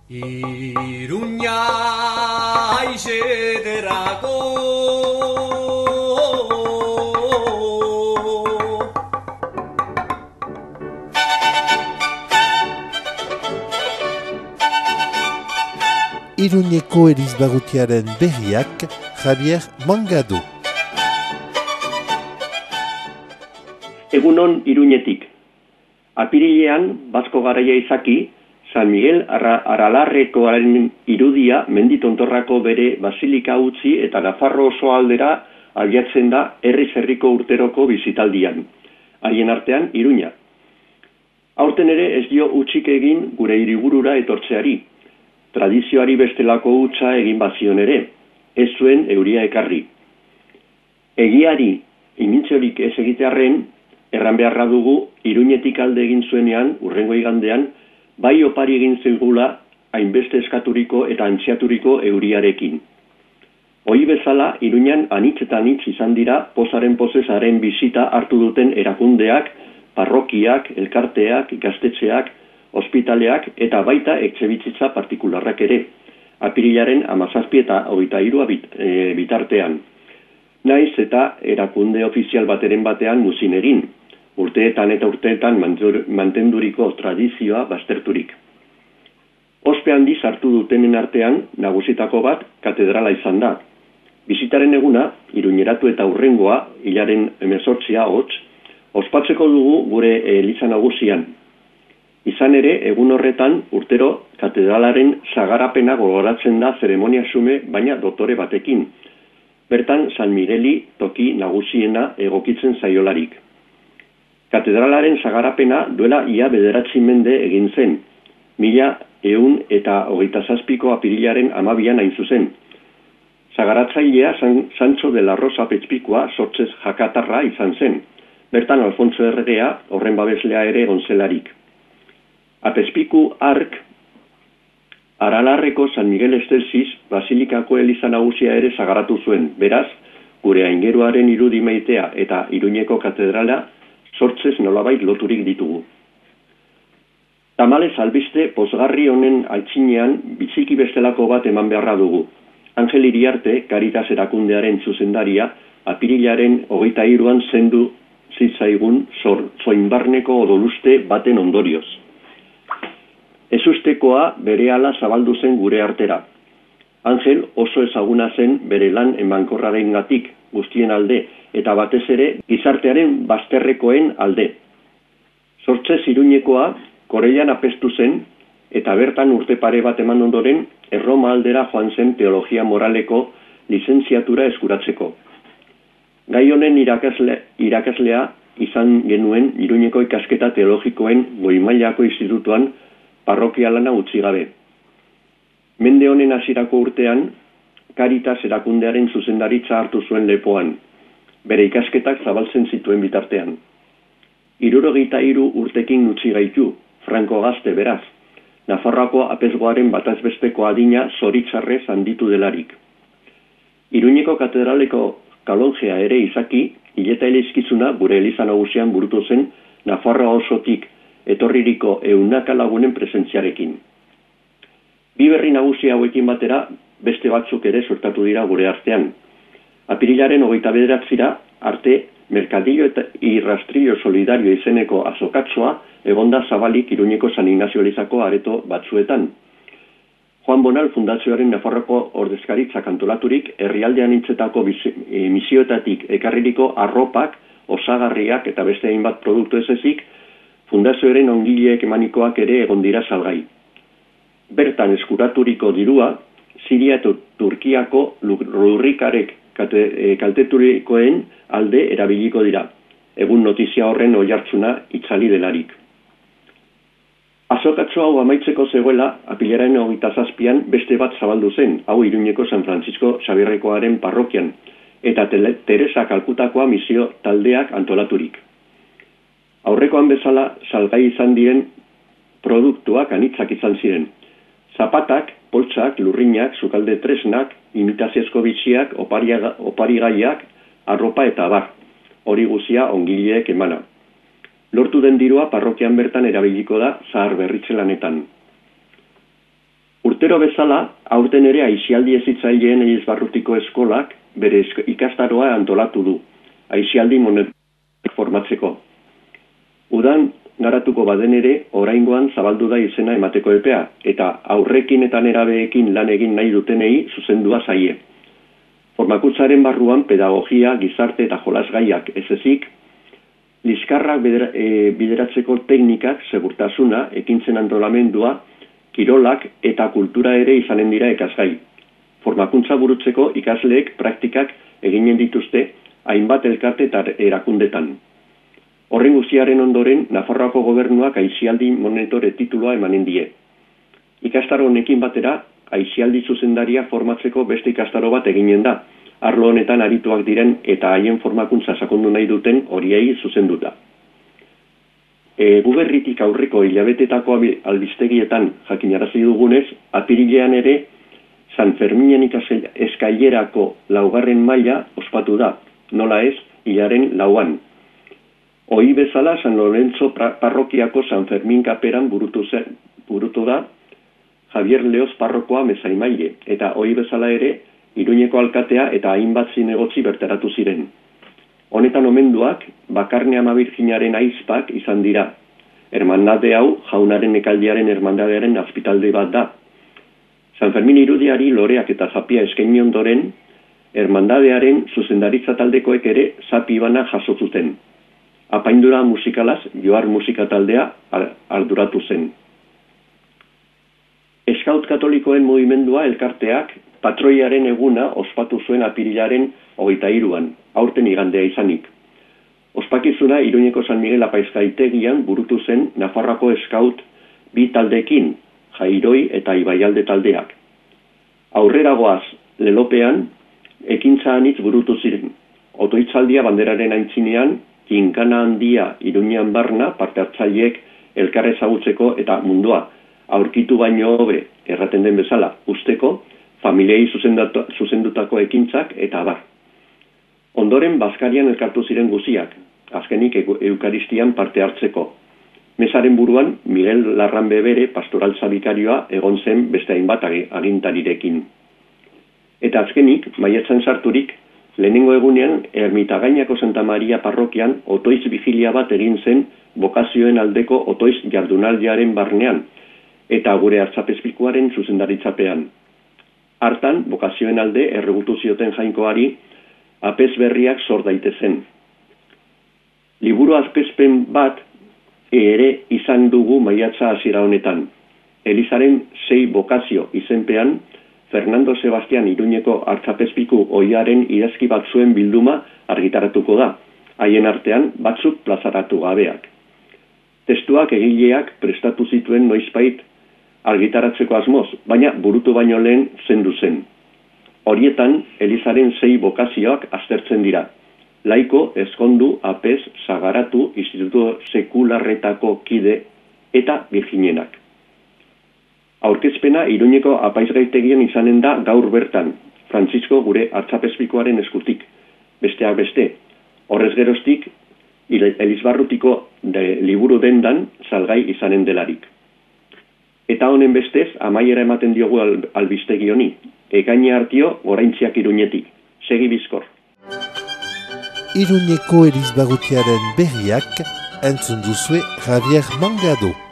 Iruña aizederako Iruñeko erizbarrutiaren berriak Javier Mangado. Egunon Iruñetik. Apirilean, Basko Garaia izaki, San Miguel Aralarrekoaren irudia menditontorrako bere basilika utzi eta Nafarro oso aldera abiatzen da herri-herriko urteroko bizitaldian. Haien artean Iruña. Aurten ere ez dio utzik egin gure hiriburura etortzeari. Tradizioari bestelako hutsa egin bazion ere, ez zuen euria ekarri. Egiari imintzerik ez egitearren, erran beharra dugu Iruñetik alde egin zuenean, urrengo igandean, bai opari egin zeigula hainbeste eskaturiko eta antziaturiko euriarekin. Hoi bezala, Iruñan anitz eta anitz izan dira pozaren pozesaren bizita hartu duten erakundeak, parrokiak, elkarteak, ikastetxeak, ospitaleak eta baita etxebizitza partikularrak ere, apirilaren 17 eta 23 bitartean. Naiz eta erakunde ofizial bateren batean muzin egin, urteetan eta urteetan mantenduriko tradizioa bazterturik. Ospe handi sartu dutenen artean nagusitako bat katedrala izan da. Bizitaren eguna, iruñeratu eta hurrengoa, hilaren 18 hots, ospatzeko dugu gure eliza nagusian. Izan ere, egun horretan, urtero, katedralaren sagarapena gogoratzen da zeremonia xume, baina dotore batekin. Bertan, San Migueli toki nagusiena egokitzen zaiolarik. Katedralaren sagarapena duela ia 9 mende egin zen, 1127ko apirilaren 12an hain zuzen. Sagaratzailea Sancho de la Rosa Apezpikua sortzez jakatarra izan zen, bertan Alfonso Erregea horren babeslea ere gonzelarik. Apezpiku ark, Aralarreko San Miguel Estelsis basilikako eliza nagusia ere sagaratu zuen, beraz, gure aingeruaren irudi maitea eta Iruñeko katedrala sortzez nolabait loturik ditugu. Tamalez albiste pozgarri honen altzinean biziki bestelako bat eman beharra dugu. Angel Iriarte, Caritas erakundearen zuzendaria, apirilaren 23an zendu zitzaigun zoinbarneko odoluste baten ondorioz. Ezustekoa berehala zabaldu zen gure artera. Angel oso ezaguna zen bere lan emankorrarengatik, guztien alde, eta batez ere gizartearen bazterrekoen alde. Sortzez Iruñekoa Koreian apestu zen, eta bertan urte pare bat eman ondoren Erroma aldera joan zen teologia moraleko lizentziatura eskuratzeko. Gai honen irakaslea izan genuen Iruñeko ikasketa teologikoen goi-mailako institutuan parrokialana utzi gabe. Mende honen hasierako urtean, Caritas erakundearen zuzendaritza hartu zuen lepoan, bere ikasketak zabaltzen zituen bitartean. 73 urtekin utzi gaitu, Franco gazte beraz, Nafarroako apezgoaren batazbesteko adina zoritzarrez handitu delarik. Iruñeko katedraleko kalonjea ere izaki, hileta elizkizuna gure eliza nagusian burutu zen Nafarroa osotik etorririko 100 lagunen presentziarekin. Bi berri nagusia hauekin batera, beste batzuk ere sortatu dira gure artean. Apirilaren 29 arte, Mercadillo y Rastrillo Solidario izeneko azokatzoa egonda zabalik Iruñeko San Ignacio Elizako areto batzuetan. Juan Bonal Fundazioaren Nafarroko ordezkaritzak antolaturik, herrialdean hitzetako misioetatik ekarririko arropak, osagarriak eta beste hainbat produktu ez ezik, fundazioaren ongileek emanikoak ere egon dira salgai. Bertan eskuraturiko dirua, Siria eta Turkiako lurrikarek kalteturikoen alde erabiliko dira. Egun notizia horren oihartzuna itzali delarik. Azokatxo hau amaitzeko zegoela, apilaren 27an beste bat zabaldu zen, hau Iruñeko San Francisco Xabierrekoaren parrokian, eta Teresa Kalkutakoa misio taldeak antolaturik. Aurrekoan bezala salgai izan diren produktuak anitzak izan ziren. Zapatak, poltsak, lurrinak, sukalde tresnak, imitaziozko bitxiak, oparigaiak, arropa eta abar. Hori guzia ongileek emana. Lortu den dirua parrokian bertan erabiliko da zahar berritze lanetan. Urtero bezala, aurten ere aisialdi hezitzaileen Elizbarrutiko eskolak bere ikastaroa antolatu du, aisialdi monetoretik formatzeko. Udan garatuko baden ere, oraingoan zabaldu da izena emateko epea, eta aurrekin eta nerabeekin lan egin nahi dutenei zuzendua zaie. Formakuntzaren barruan pedagogia, gizarte eta jolasgaiak ez ezik, liskarrak bideratzeko teknikak, segurtasuna, ekintzen antolamendua, kirolak eta kultura ere izanen dira ikasgai. Formakuntza burutzeko ikasleek praktikak eginen dituzte hainbat elkarte eta erakundetan. Horren guztiaren ondoren, Nafarroako gobernuak aisialdi monitore titulua emanen die. Ikastaro honekin batera, aisialdi zuzendaria formatzeko beste ikastaro bat eginen da, arlo honetan arituak diren eta haien formakuntza sakondu nahi duten horiei zuzenduta. Guberritik aurreko hilabetetako albistegietan jakinarazi dugunez, apirilean ere San Ferminen eskailerako 4. maila ospatu da, nola ez, hilaren 4an. Ohi bezala San Lorenzo parrokiako San Fermin kaperan burutu da Javier Leoz parrokoa mezaimaile, eta ohi bezala ere Iruñeko alkatea eta hainbat zinegotzi bertaratu ziren. Honetan omenduak, Bakarne Ama Birjinaren aizpak izan dira. Hermandade hau, jaunaren ekaldiaren hermandadearen azpitalde bat da. San Fermin irudiari loreak eta zapia eskaini ondoren, hermandadearen zuzendaritza taldekoek ere zapi bana jaso zuten. Apaindura musikalaz, Johar musika taldea arduratu zen. Eskaut katolikoen mugimendua elkarteak patroiaren eguna ospatu zuen apirilaren 23an, aurten igandea izanik. Ospakizuna Iruñeko San Miguel apaizgaitegian burutu zen Nafarroako eskaut 2 taldeekin, Jairoi eta Ibaialde taldeak. Aurreragoaz, lelopean, ekintza anitz burutu ziren. Otoitzaldia banderaren aintzinean, kinkana handia Iruñean barna parte hartzaileek elkar ezagutzeko eta mundua aurkitu baino hobe erraten den bezala usteko, familiei zuzendutako ekintzak eta abar. Ondoren Bazkarian elkartu ziren guziak, azkenik Eukaristian parte hartzeko. Mesaren buruan Miguel Larranbe bere pastoraltza bikarioa egon zen beste hainbat agintarirekin. Eta azkenik, maiatzen sarturik, lehenengo egunean Ermitagainako Santa Maria parrokian otoiz vigilia bat egin zen bokazioen aldeko otoiz jardunaldiaren barnean, eta gure hartzapezpikuaren zuzendaritzapean. Hartan, bokazioen alde erregutu zioten jainkoari, apez berriak sor daitezen. Liburu aurkezpen bat ere izan dugu maiatza hasiera honetan. Elizaren 6 bokazio izenpean, Fernando Sebastian Iruñeko hartzapezpiku ohiaren idazki batzuen bilduma argitaratuko da, haien artean batzuk plazaratu gabeak. Testuak egileak prestatu zituen noizbait argitaratzeko asmoz, baina burutu baino lehen zendu zen. Horietan, Elizaren 6 bokazioak aztertzen dira. Laiko, ezkondu, apez, sagaratu, instituto sekularretako kide eta virginenak. Aurkezpena Iruñeko apaizgaitegien izanen da gaur bertan, Francisco gure hartzapezpikoaren eskutik. Besteak beste, horrez geroztik, Elizbarrutiko liburu dendan salgai izanen delarik. Eta honen bestez, amaiera ematen diogu albistegi honi. Ekaina hartio, oraintziak Iruñetik. Segi bizkor. Iruñeko Elizbarrutiaren berriak entzun duzue Javier Mangado.